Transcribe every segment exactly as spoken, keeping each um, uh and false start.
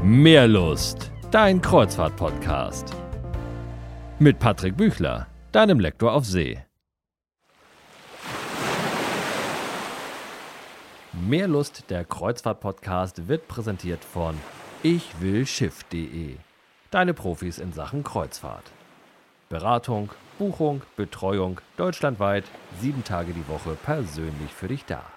Meerlust, dein Kreuzfahrt-Podcast. Mit Patrick Büchler, deinem Lektor auf See. Meerlust, der Kreuzfahrt-Podcast, wird präsentiert von ichwillschiff punkt de. Deine Profis in Sachen Kreuzfahrt. Beratung, Buchung, Betreuung, deutschlandweit, sieben Tage die Woche persönlich für dich da.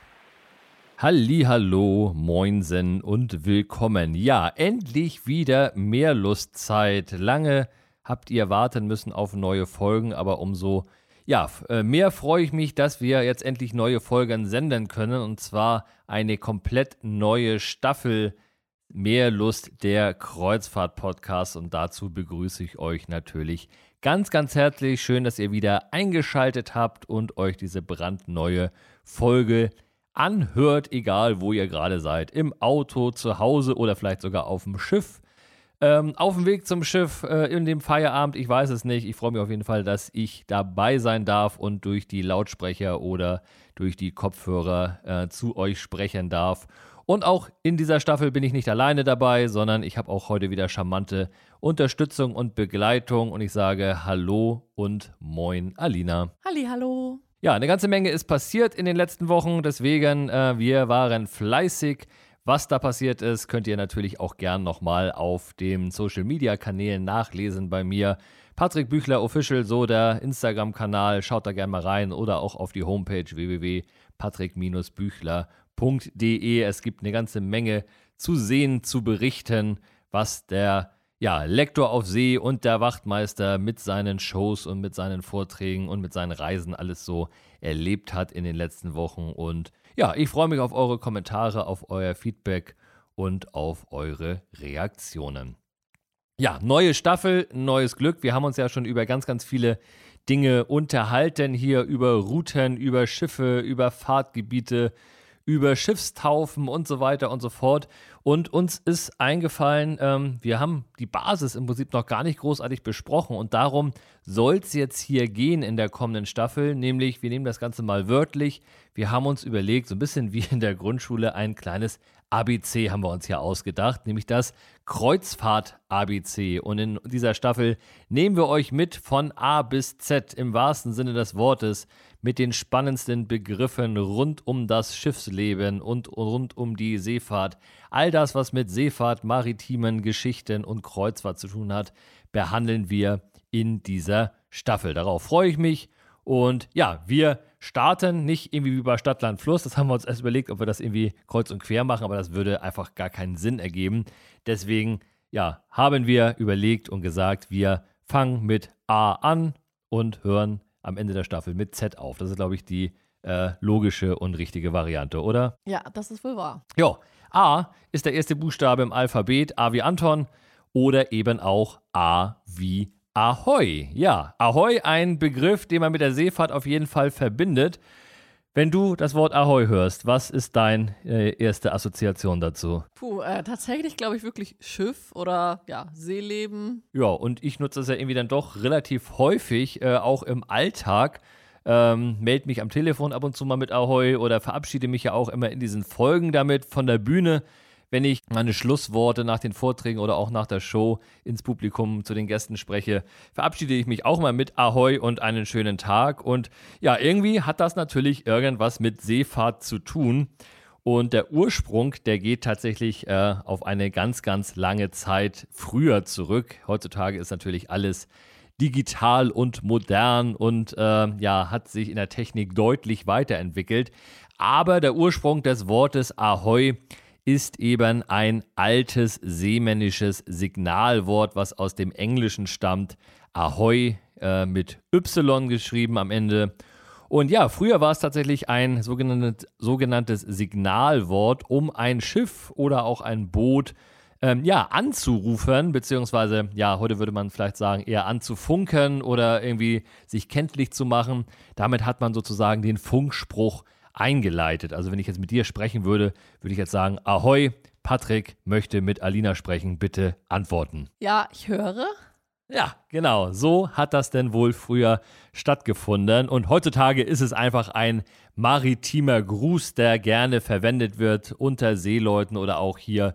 Hallihallo, moinsen und willkommen. Ja, endlich wieder Meerlustzeit. Lange habt ihr warten müssen auf neue Folgen, aber umso ja, mehr freue ich mich, dass wir jetzt endlich neue Folgen senden können. Und zwar eine komplett neue Staffel Meerlust, der Kreuzfahrt-Podcast. Und dazu begrüße ich euch natürlich ganz, ganz herzlich. Schön, dass ihr wieder eingeschaltet habt und euch diese brandneue Folge anhört, egal wo ihr gerade seid. Im Auto, zu Hause oder vielleicht sogar auf dem Schiff. Ähm, auf dem Weg zum Schiff, äh, in dem Feierabend, ich weiß es nicht. Ich freue mich auf jeden Fall, dass ich dabei sein darf und durch die Lautsprecher oder durch die Kopfhörer äh, zu euch sprechen darf. Und auch in dieser Staffel bin ich nicht alleine dabei, sondern ich habe auch heute wieder charmante Unterstützung und Begleitung. Und ich sage Hallo und Moin, Alina. Halli, hallo. Ja, eine ganze Menge ist passiert in den letzten Wochen, deswegen, äh, wir waren fleißig. Was da passiert ist, könnt ihr natürlich auch gern nochmal auf den Social-Media-Kanälen nachlesen bei mir. Patrick Büchler Official, so der Instagram-Kanal, schaut da gerne mal rein oder auch auf die Homepage w w w punkt patrick büchler punkt de. Es gibt eine ganze Menge zu sehen, zu berichten, was der ja, Lektor auf See und der Wachtmeister mit seinen Shows und mit seinen Vorträgen und mit seinen Reisen alles so erlebt hat in den letzten Wochen. Und ja, ich freue mich auf eure Kommentare, auf euer Feedback und auf eure Reaktionen. Ja, neue Staffel, neues Glück. Wir haben uns ja schon über ganz, ganz viele Dinge unterhalten hier, über Routen, über Schiffe, über Fahrtgebiete, über Schiffstaufen und so weiter und so fort. Und uns ist eingefallen, ähm, wir haben die Basis im Prinzip noch gar nicht großartig besprochen und darum soll es jetzt hier gehen in der kommenden Staffel, nämlich wir nehmen das Ganze mal wörtlich. Wir haben uns überlegt, so ein bisschen wie in der Grundschule, ein kleines A B C haben wir uns hier ausgedacht, nämlich das Kreuzfahrt-A B C. Und in dieser Staffel nehmen wir euch mit von A bis Z im wahrsten Sinne des Wortes mit den spannendsten Begriffen rund um das Schiffsleben und rund um die Seefahrt. All das, was mit Seefahrt, maritimen Geschichten und Kreuzfahrt zu tun hat, behandeln wir in dieser Staffel. Darauf freue ich mich. Und ja, wir starten nicht irgendwie wie bei Stadt, Land, Fluss. Das haben wir uns erst überlegt, ob wir das irgendwie kreuz und quer machen, aber das würde einfach gar keinen Sinn ergeben. Deswegen, ja, haben wir überlegt und gesagt, wir fangen mit A an und hören am Ende der Staffel mit Z auf. Das ist, glaube ich, die äh, logische und richtige Variante, oder? Ja, das ist wohl wahr. Jo, A ist der erste Buchstabe im Alphabet, A wie Anton oder eben auch A wie Ahoi. Ja, Ahoi, ein Begriff, den man mit der Seefahrt auf jeden Fall verbindet. Wenn du das Wort Ahoi hörst, was ist deine äh, erste Assoziation dazu? Puh, äh, tatsächlich glaube ich wirklich Schiff oder ja, Seeleben. Ja, und ich nutze das ja irgendwie dann doch relativ häufig, äh, auch im Alltag. Ähm, melde mich am Telefon ab und zu mal mit Ahoi oder verabschiede mich ja auch immer in diesen Folgen damit von der Bühne, wenn ich meine Schlussworte nach den Vorträgen oder auch nach der Show ins Publikum zu den Gästen spreche, verabschiede ich mich auch mal mit Ahoi und einen schönen Tag. Und ja, irgendwie hat das natürlich irgendwas mit Seefahrt zu tun. Und der Ursprung, der geht tatsächlich äh, auf eine ganz, ganz lange Zeit früher zurück. Heutzutage ist natürlich alles digital und modern und äh, ja, hat sich in der Technik deutlich weiterentwickelt. Aber der Ursprung des Wortes Ahoi ist eben ein altes seemännisches Signalwort, was aus dem Englischen stammt. Ahoi äh, mit Y geschrieben am Ende. Und ja, früher war es tatsächlich ein sogenanntes, sogenanntes Signalwort, um ein Schiff oder auch ein Boot ähm, ja, anzurufen, beziehungsweise, ja, heute würde man vielleicht sagen, eher anzufunken oder irgendwie sich kenntlich zu machen. Damit hat man sozusagen den Funkspruch eingeleitet. Also wenn ich jetzt mit dir sprechen würde, würde ich jetzt sagen, Ahoi, Patrick möchte mit Alina sprechen, bitte antworten. Ja, ich höre. Ja, genau, so hat das denn wohl früher stattgefunden und heutzutage ist es einfach ein maritimer Gruß, der gerne verwendet wird unter Seeleuten oder auch hier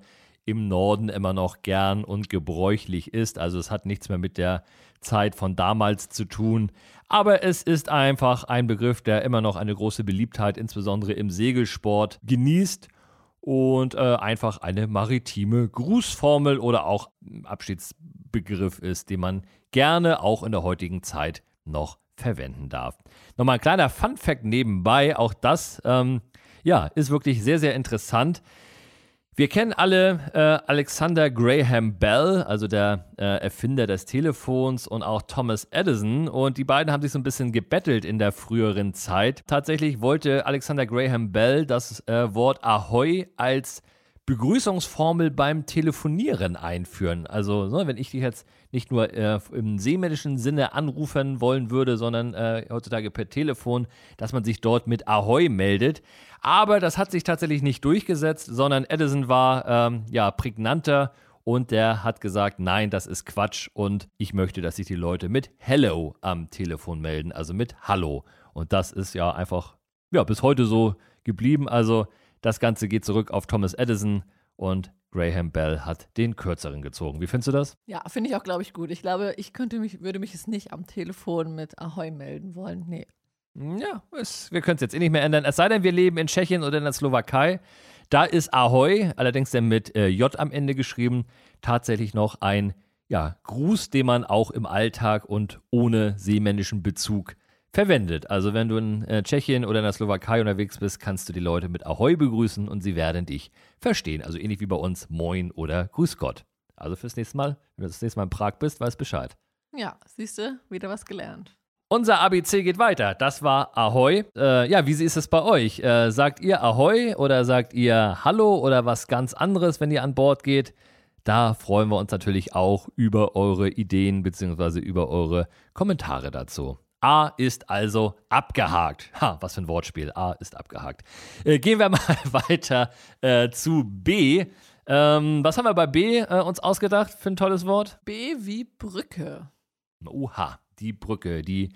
im Norden immer noch gern und gebräuchlich ist. Also es hat nichts mehr mit der Zeit von damals zu tun. Aber es ist einfach ein Begriff, der immer noch eine große Beliebtheit, insbesondere im Segelsport, genießt und äh, einfach eine maritime Grußformel oder auch Abschiedsbegriff ist, den man gerne auch in der heutigen Zeit noch verwenden darf. Nochmal ein kleiner Funfact nebenbei, auch das ähm, ja, ist wirklich sehr, sehr interessant. Wir kennen alle äh, Alexander Graham Bell, also der äh, Erfinder des Telefons, und auch Thomas Edison, und die beiden haben sich so ein bisschen gebettelt in der früheren Zeit. Tatsächlich wollte Alexander Graham Bell das äh, Wort Ahoi als Begrüßungsformel beim Telefonieren einführen. Also, ne, wenn ich dich jetzt nicht nur äh, im seemännischen Sinne anrufen wollen würde, sondern äh, heutzutage per Telefon, dass man sich dort mit Ahoi meldet. Aber das hat sich tatsächlich nicht durchgesetzt, sondern Edison war ähm, ja prägnanter und der hat gesagt, nein, das ist Quatsch und ich möchte, dass sich die Leute mit Hello am Telefon melden, also mit Hallo. Und das ist ja einfach ja bis heute so geblieben. Also das Ganze geht zurück auf Thomas Edison und Graham Bell hat den kürzeren gezogen. Wie findest du das? Ja, finde ich auch, glaube ich, gut. Ich glaube, ich könnte mich, würde mich jetzt nicht am Telefon mit Ahoi melden wollen. Nee. Ja, es, wir können es jetzt eh nicht mehr ändern. Es sei denn, wir leben in Tschechien oder in der Slowakei. Da ist Ahoi, allerdings dann mit äh, J am Ende geschrieben, tatsächlich noch ein ja, Gruß, den man auch im Alltag und ohne seemännischen Bezug verwendet. Also wenn du in äh, Tschechien oder in der Slowakei unterwegs bist, kannst du die Leute mit Ahoi begrüßen und sie werden dich verstehen. Also ähnlich wie bei uns Moin oder Grüß Gott. Also fürs nächste Mal, wenn du das nächste Mal in Prag bist, weißt Bescheid. Ja, siehst du, wieder was gelernt. Unser A B C geht weiter. Das war Ahoi. Äh, ja, wie ist es bei euch? Äh, sagt ihr Ahoi oder sagt ihr Hallo oder was ganz anderes, wenn ihr an Bord geht? Da freuen wir uns natürlich auch über eure Ideen bzw. über eure Kommentare dazu. A ist also abgehakt. Ha, was für ein Wortspiel. A ist abgehakt. Äh, gehen wir mal weiter äh, zu B. Ähm, was haben wir bei B äh, uns ausgedacht für ein tolles Wort? B wie Brücke. Oha, die Brücke, die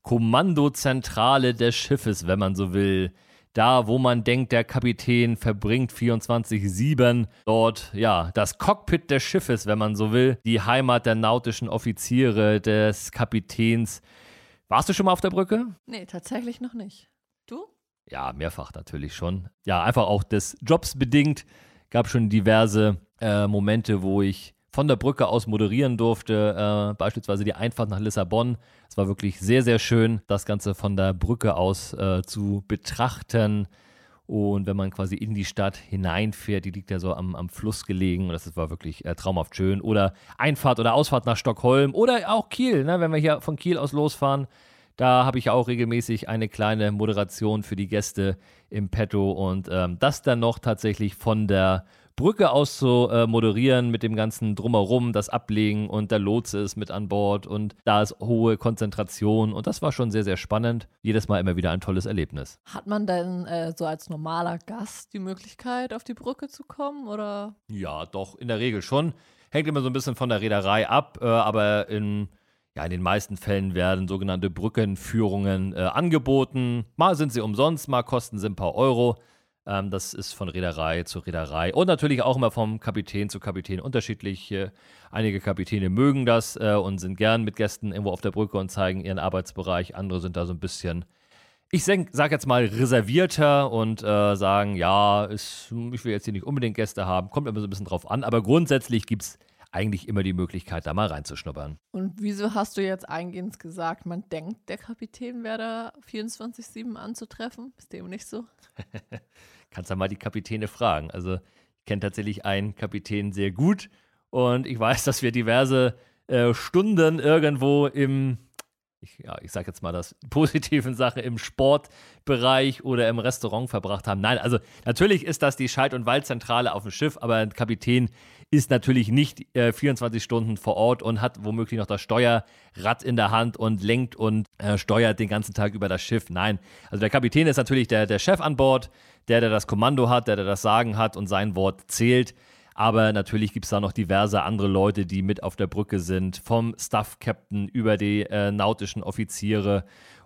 Kommandozentrale des Schiffes, wenn man so will. Da, wo man denkt, der Kapitän verbringt vierundzwanzig sieben dort, ja, das Cockpit des Schiffes, wenn man so will. Die Heimat der nautischen Offiziere, des Kapitäns. Warst du schon mal auf der Brücke? Nee, tatsächlich noch nicht. Du? Ja, mehrfach natürlich schon. Ja, einfach auch des Jobs bedingt. Gab schon diverse äh, Momente, wo ich von der Brücke aus moderieren durfte, äh, beispielsweise die Einfahrt nach Lissabon. Es war wirklich sehr, sehr schön, das Ganze von der Brücke aus äh, zu betrachten. Und wenn man quasi in die Stadt hineinfährt, die liegt ja so am, am Fluss gelegen, und das war wirklich äh, traumhaft schön. Oder Einfahrt oder Ausfahrt nach Stockholm oder auch Kiel, ne? Wenn wir hier von Kiel aus losfahren. Da habe ich auch regelmäßig eine kleine Moderation für die Gäste im Petto und ähm, das dann noch tatsächlich von der Brücke aus zu äh, moderieren mit dem ganzen Drumherum, das Ablegen und der Lotse ist mit an Bord und da ist hohe Konzentration und das war schon sehr, sehr spannend. Jedes Mal immer wieder ein tolles Erlebnis. Hat man denn äh, so als normaler Gast die Möglichkeit, auf die Brücke zu kommen, oder? Ja, doch, in der Regel schon. Hängt immer so ein bisschen von der Reederei ab, äh, aber in Ja, in den meisten Fällen werden sogenannte Brückenführungen äh, angeboten. Mal sind sie umsonst, mal kosten sie ein paar Euro. Ähm, das ist von Reederei zu Reederei und natürlich auch immer vom Kapitän zu Kapitän unterschiedlich. Äh, einige Kapitäne mögen das äh, und sind gern mit Gästen irgendwo auf der Brücke und zeigen ihren Arbeitsbereich. Andere sind da so ein bisschen, ich sag jetzt mal, reservierter und äh, sagen, ja, ist, ich will jetzt hier nicht unbedingt Gäste haben. Kommt immer so ein bisschen drauf an, aber grundsätzlich gibt es eigentlich immer die Möglichkeit, da mal reinzuschnuppern. Und wieso hast du jetzt eingehend gesagt, man denkt, der Kapitän wäre da vierundzwanzig sieben anzutreffen? Ist dem nicht so? Kannst ja mal die Kapitäne fragen. Also ich kenne tatsächlich einen Kapitän sehr gut und ich weiß, dass wir diverse äh, Stunden irgendwo im, ich, ja, ich sag jetzt mal das positiven Sache, im Sportbereich oder im Restaurant verbracht haben. Nein, also natürlich ist das die Schalt- und Waltzentrale auf dem Schiff, aber ein Kapitän ist natürlich nicht äh, vierundzwanzig Stunden vor Ort und hat womöglich noch das Steuerrad in der Hand und lenkt und äh, steuert den ganzen Tag über das Schiff. Nein, also der Kapitän ist natürlich der, der Chef an Bord, der, der das Kommando hat, der, der das Sagen hat und sein Wort zählt. Aber natürlich gibt es da noch diverse andere Leute, die mit auf der Brücke sind, vom Staff-Captain über die äh, nautischen Offiziere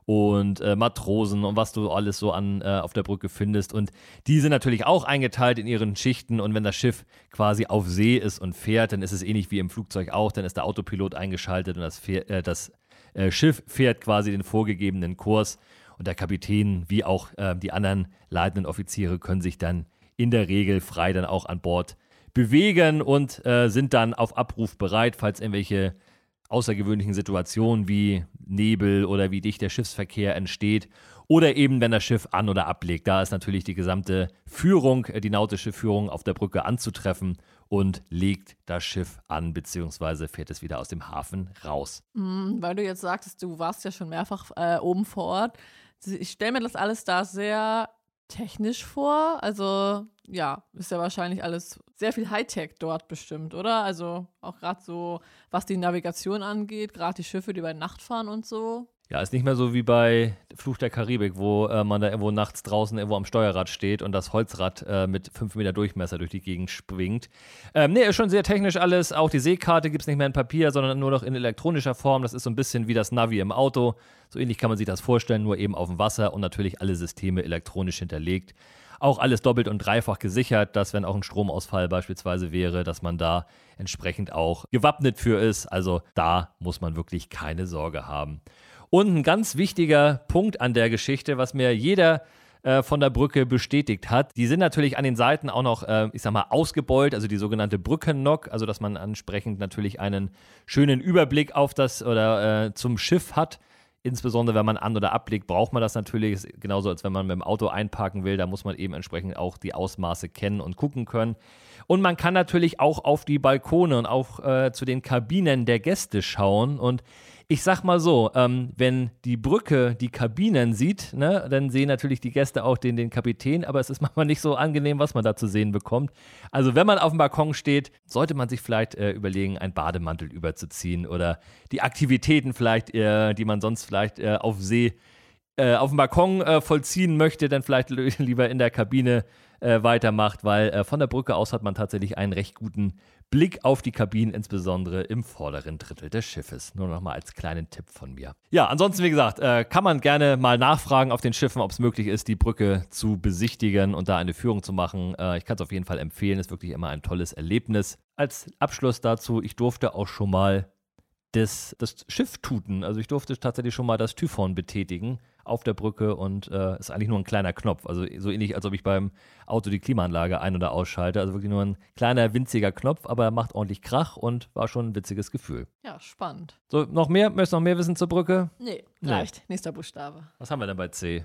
und äh, Matrosen und was du alles so an äh, auf der Brücke findest. Und die sind natürlich auch eingeteilt in ihren Schichten. Und wenn das Schiff quasi auf See ist und fährt, dann ist es ähnlich wie im Flugzeug auch. Dann ist der Autopilot eingeschaltet und das, Fähr- äh, das äh, Schiff fährt quasi den vorgegebenen Kurs. Und der Kapitän wie auch äh, die anderen leitenden Offiziere können sich dann in der Regel frei dann auch an Bord bewegen und äh, sind dann auf Abruf bereit, falls irgendwelche außergewöhnlichen Situationen wie Nebel oder wie dicht der Schiffsverkehr entsteht oder eben, wenn das Schiff an- oder ablegt. Da ist natürlich die gesamte Führung, die nautische Führung auf der Brücke anzutreffen und legt das Schiff an, beziehungsweise fährt es wieder aus dem Hafen raus. Mm, weil du jetzt sagtest, du warst ja schon mehrfach äh, oben vor Ort. Ich stelle mir das alles da sehr technisch vor. Also ja, ist ja wahrscheinlich alles sehr viel Hightech dort bestimmt, oder? Also auch gerade so, was die Navigation angeht, gerade die Schiffe, die bei Nacht fahren und so. Ja, ist nicht mehr so wie bei Fluch der Karibik, wo äh, man da irgendwo nachts draußen irgendwo am Steuerrad steht und das Holzrad äh, mit fünf Meter Durchmesser durch die Gegend schwingt. Ähm, nee, ist schon sehr technisch alles. Auch die Seekarte gibt es nicht mehr in Papier, sondern nur noch in elektronischer Form. Das ist so ein bisschen wie das Navi im Auto. So ähnlich kann man sich das vorstellen, nur eben auf dem Wasser und natürlich alle Systeme elektronisch hinterlegt. Auch alles doppelt und dreifach gesichert, dass wenn auch ein Stromausfall beispielsweise wäre, dass man da entsprechend auch gewappnet für ist. Also da muss man wirklich keine Sorge haben. Und ein ganz wichtiger Punkt an der Geschichte, was mir jeder äh, von der Brücke bestätigt hat, die sind natürlich an den Seiten auch noch, äh, ich sag mal, ausgebeult, also die sogenannte Brückennock, also dass man entsprechend natürlich einen schönen Überblick auf das oder äh, zum Schiff hat. Insbesondere wenn man an- oder ablegt, braucht man das natürlich. Ist genauso, als wenn man mit dem Auto einparken will. Da muss man eben entsprechend auch die Ausmaße kennen und gucken können. Und man kann natürlich auch auf die Balkone und auch äh, zu den Kabinen der Gäste schauen. Und ich sag mal so, ähm, wenn die Brücke die Kabinen sieht, ne, dann sehen natürlich die Gäste auch den, den Kapitän, aber es ist manchmal nicht so angenehm, was man da zu sehen bekommt. Also wenn man auf dem Balkon steht, sollte man sich vielleicht äh, überlegen, einen Bademantel überzuziehen oder die Aktivitäten vielleicht, äh, die man sonst vielleicht äh, auf See, äh, auf dem Balkon äh, vollziehen möchte, dann vielleicht lieber in der Kabine äh, weitermacht, weil äh, von der Brücke aus hat man tatsächlich einen recht guten Blick auf die Kabinen, insbesondere im vorderen Drittel des Schiffes. Nur noch mal als kleinen Tipp von mir. Ja, ansonsten, wie gesagt, äh, kann man gerne mal nachfragen auf den Schiffen, ob es möglich ist, die Brücke zu besichtigen und da eine Führung zu machen. Äh, ich kann es auf jeden Fall empfehlen, ist wirklich immer ein tolles Erlebnis. Als Abschluss dazu, ich durfte auch schon mal das, das Schiff tuten. Also ich durfte tatsächlich schon mal das Typhon betätigen auf der Brücke und äh, ist eigentlich nur ein kleiner Knopf. Also so ähnlich, als ob ich beim Auto die Klimaanlage ein- oder ausschalte. Also wirklich nur ein kleiner, winziger Knopf, aber er macht ordentlich Krach und war schon ein witziges Gefühl. Ja, spannend. So, noch mehr? Möchtest du noch mehr wissen zur Brücke? Nee, Nee. reicht. Nächster Buchstabe. Was haben wir denn bei C?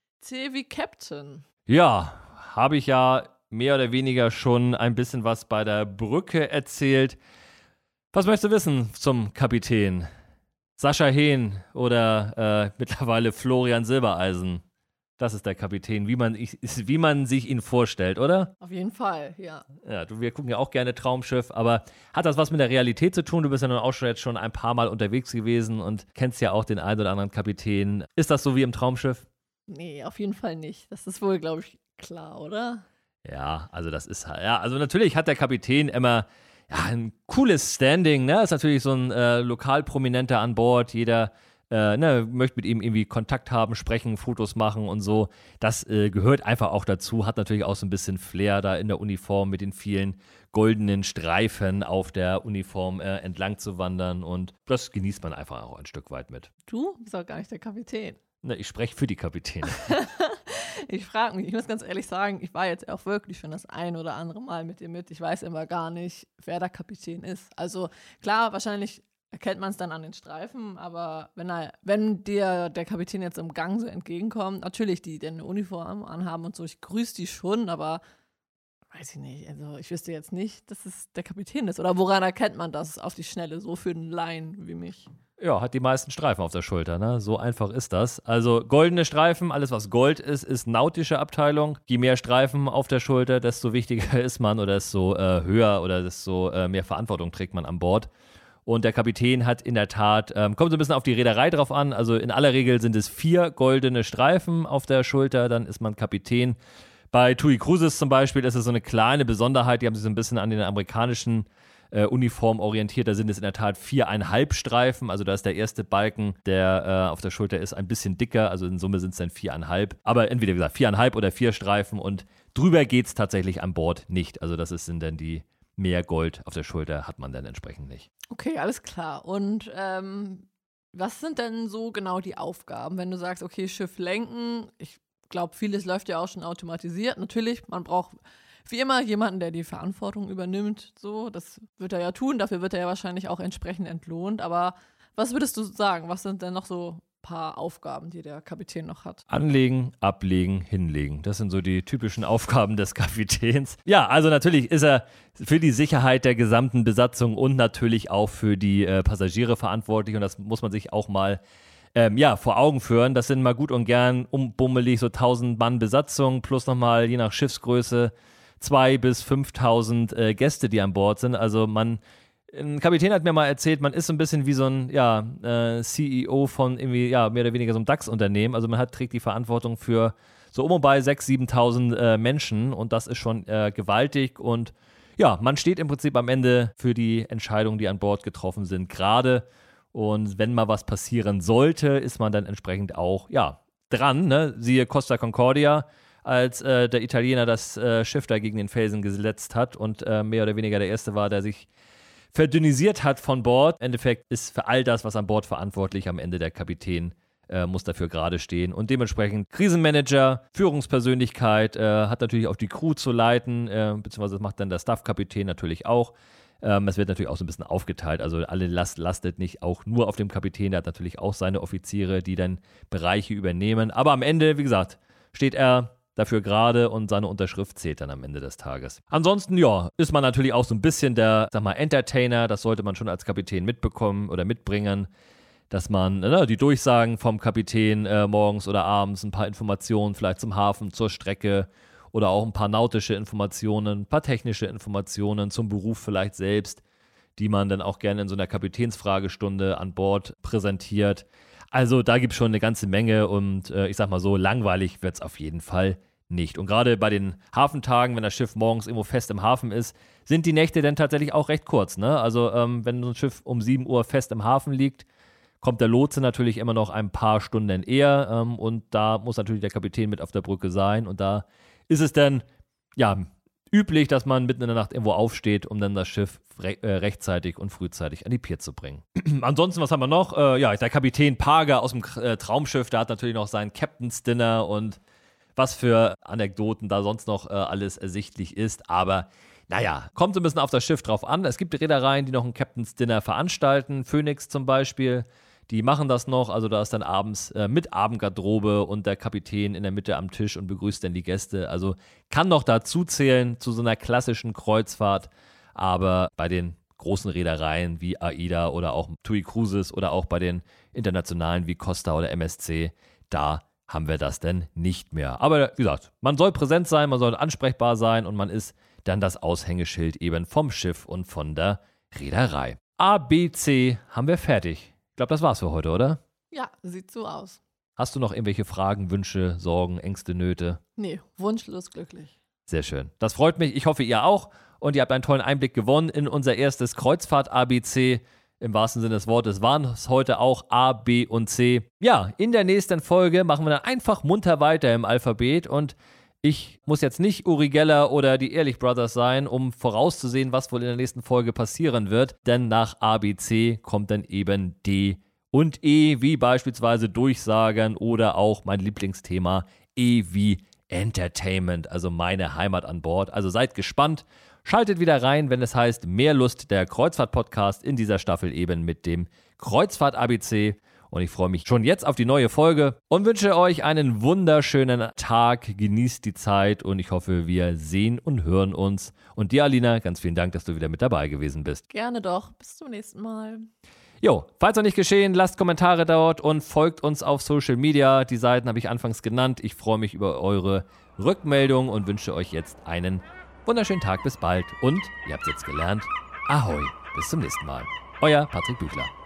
C wie Captain. Ja, habe ich ja mehr oder weniger schon ein bisschen was bei der Brücke erzählt. Was möchtest du wissen zum Kapitän? Sascha Hehn oder äh, mittlerweile Florian Silbereisen. Das ist der Kapitän, wie man, ich, wie man sich ihn vorstellt, oder? Auf jeden Fall, ja. Ja, du, wir gucken ja auch gerne Traumschiff, aber hat das was mit der Realität zu tun? Du bist ja nun auch schon jetzt schon ein paar Mal unterwegs gewesen und kennst ja auch den einen oder anderen Kapitän. Ist das so wie im Traumschiff? Nee, auf jeden Fall nicht. Das ist wohl, glaube ich, klar, oder? Ja, also das ist halt, ja, also natürlich hat der Kapitän immer ja, ein cooles Standing, ne? Ist natürlich so ein äh, Lokalprominenter an Bord. Jeder äh, ne, möchte mit ihm irgendwie Kontakt haben, sprechen, Fotos machen und so. Das äh, gehört einfach auch dazu. Hat natürlich auch so ein bisschen Flair da in der Uniform mit den vielen goldenen Streifen auf der Uniform äh, entlang zu wandern. Und das genießt man einfach auch ein Stück weit mit. Du bist auch gar nicht der Kapitän. Ne, ich spreche für die Kapitäne. Ich frage mich, ich muss ganz ehrlich sagen, ich war jetzt auch wirklich schon das ein oder andere Mal mit dir mit. Ich weiß immer gar nicht, wer der Kapitän ist. Also klar, wahrscheinlich erkennt man es dann an den Streifen, aber wenn, er, wenn dir der Kapitän jetzt im Gang so entgegenkommt, natürlich, die, die eine Uniform anhaben und so, ich grüße die schon, aber weiß ich nicht, also ich wüsste jetzt nicht, dass es der Kapitän ist. Oder woran erkennt man das auf die Schnelle, so für einen Laien wie mich? Ja, hat die meisten Streifen auf der Schulter, ne? So einfach ist das. Also goldene Streifen, alles was Gold ist, ist nautische Abteilung. Je mehr Streifen auf der Schulter, desto wichtiger ist man oder desto äh, höher oder desto äh, mehr Verantwortung trägt man an Bord. Und der Kapitän hat in der Tat, ähm, kommt so ein bisschen auf die Reederei drauf an, also in aller Regel sind es vier goldene Streifen auf der Schulter, dann ist man Kapitän. Bei TUI Cruises zum Beispiel ist es so eine kleine Besonderheit, die haben sich so ein bisschen an den amerikanischen äh, uniformorientierter sind es in der Tat viereinhalb Streifen. Also da ist der erste Balken, der äh, auf der Schulter ist, ein bisschen dicker. Also in Summe sind es dann viereinhalb. Aber entweder, wie gesagt, viereinhalb oder vier Streifen. Und drüber geht es tatsächlich an Bord nicht. Also das ist, sind dann die mehr Gold auf der Schulter hat man dann entsprechend nicht. Okay, alles klar. Und ähm, was sind denn so genau die Aufgaben, wenn du sagst, okay, Schiff lenken? Ich glaube, vieles läuft ja auch schon automatisiert. Natürlich, man braucht wie immer jemanden, der die Verantwortung übernimmt. So, das wird er ja tun. Dafür wird er ja wahrscheinlich auch entsprechend entlohnt. Aber was würdest du sagen? Was sind denn noch so paar Aufgaben, die der Kapitän noch hat? Anlegen, ablegen, hinlegen. Das sind so die typischen Aufgaben des Kapitäns. Ja, also natürlich ist er für die Sicherheit der gesamten Besatzung und natürlich auch für die äh, Passagiere verantwortlich. Und das muss man sich auch mal ähm, ja, vor Augen führen. Das sind mal gut und gern umbummelig so tausend Mann Besatzung plus nochmal je nach Schiffsgröße zweitausend bis fünftausend äh, Gäste, die an Bord sind. Also man Ein Kapitän hat mir mal erzählt, man ist so ein bisschen wie so ein ja, äh, C E O von irgendwie, ja, mehr oder weniger so einem DAX-Unternehmen. Also man hat, trägt die Verantwortung für so um und bei sechstausend, siebentausend äh, Menschen und das ist schon äh, gewaltig. Und ja, man steht im Prinzip am Ende für die Entscheidungen, die an Bord getroffen sind, gerade. Und wenn mal was passieren sollte, ist man dann entsprechend auch, ja, dran, ne? Siehe Costa Concordia, als äh, der Italiener das äh, Schiff da gegen den Felsen gesetzt hat und äh, mehr oder weniger der Erste war, der sich verdünnisiert hat von Bord. Im Endeffekt ist für all das, was an Bord verantwortlich, am Ende der Kapitän äh, muss dafür gerade stehen. Und dementsprechend Krisenmanager, Führungspersönlichkeit, äh, hat natürlich auch die Crew zu leiten, äh, beziehungsweise das macht dann der Staffkapitän natürlich auch. Ähm, es wird natürlich auch so ein bisschen aufgeteilt, also alle Last lastet nicht auch nur auf dem Kapitän, der hat natürlich auch seine Offiziere, die dann Bereiche übernehmen. Aber am Ende, wie gesagt, steht er dafür gerade und seine Unterschrift zählt dann am Ende des Tages. Ansonsten, ja, ist man natürlich auch so ein bisschen der, sag mal, Entertainer. Das sollte man schon als Kapitän mitbekommen oder mitbringen, dass man ne, die Durchsagen vom Kapitän äh, morgens oder abends, ein paar Informationen vielleicht zum Hafen, zur Strecke oder auch ein paar nautische Informationen, ein paar technische Informationen zum Beruf vielleicht selbst, die man dann auch gerne in so einer Kapitänsfragestunde an Bord präsentiert. Also da gibt es schon eine ganze Menge und äh, ich sag mal so, langweilig wird es auf jeden Fall nicht. Und gerade bei den Hafentagen, wenn das Schiff morgens irgendwo fest im Hafen ist, sind die Nächte dann tatsächlich auch recht kurz. Ne? Also ähm, wenn so ein Schiff um sieben Uhr fest im Hafen liegt, kommt der Lotse natürlich immer noch ein paar Stunden eher ähm, und da muss natürlich der Kapitän mit auf der Brücke sein und da ist es dann, ja, üblich, dass man mitten in der Nacht irgendwo aufsteht, um dann das Schiff re- äh, rechtzeitig und frühzeitig an die Pier zu bringen. Ansonsten, was haben wir noch? Äh, ja, der Kapitän Parger aus dem äh, Traumschiff, der hat natürlich noch seinen Captain's Dinner und was für Anekdoten da sonst noch äh, alles ersichtlich ist. Aber naja, kommt so ein bisschen auf das Schiff drauf an. Es gibt Reedereien, die noch ein Captain's Dinner veranstalten. Phoenix zum Beispiel. Die machen das noch, also da ist dann abends äh, mit Abendgarderobe und der Kapitän in der Mitte am Tisch und begrüßt dann die Gäste. Also kann noch dazu zählen zu so einer klassischen Kreuzfahrt, aber bei den großen Reedereien wie AIDA oder auch TUI Cruises oder auch bei den internationalen wie Costa oder M S C, da haben wir das denn nicht mehr. Aber wie gesagt, man soll präsent sein, man soll ansprechbar sein und man ist dann das Aushängeschild eben vom Schiff und von der Reederei. A, B, C haben wir fertig. Ich glaube, das war's für heute, oder? Ja, sieht so aus. Hast du noch irgendwelche Fragen, Wünsche, Sorgen, Ängste, Nöte? Nee, wunschlos glücklich. Sehr schön. Das freut mich. Ich hoffe, ihr auch. Und ihr habt einen tollen Einblick gewonnen in unser erstes Kreuzfahrt-A B C. Im wahrsten Sinne des Wortes waren es heute auch A, B und C. Ja, in der nächsten Folge machen wir dann einfach munter weiter im Alphabet. Und ich muss jetzt nicht Uri Geller oder die Ehrlich Brothers sein, um vorauszusehen, was wohl in der nächsten Folge passieren wird. Denn nach A, B, C kommt dann eben D und E, wie beispielsweise Durchsagen oder auch mein Lieblingsthema E wie Entertainment, also meine Heimat an Bord. Also seid gespannt, schaltet wieder rein, wenn es heißt Mehr Lust, der Kreuzfahrt-Podcast in dieser Staffel eben mit dem Kreuzfahrt-A B C. Und ich freue mich schon jetzt auf die neue Folge und wünsche euch einen wunderschönen Tag. Genießt die Zeit und ich hoffe, wir sehen und hören uns. Und dir, Alina, ganz vielen Dank, dass du wieder mit dabei gewesen bist. Gerne doch. Bis zum nächsten Mal. Jo, falls noch nicht geschehen, lasst Kommentare dort und folgt uns auf Social Media. Die Seiten habe ich anfangs genannt. Ich freue mich über eure Rückmeldung und wünsche euch jetzt einen wunderschönen Tag. Bis bald und, ihr habt es jetzt gelernt, Ahoi, bis zum nächsten Mal. Euer Patrick Büchler.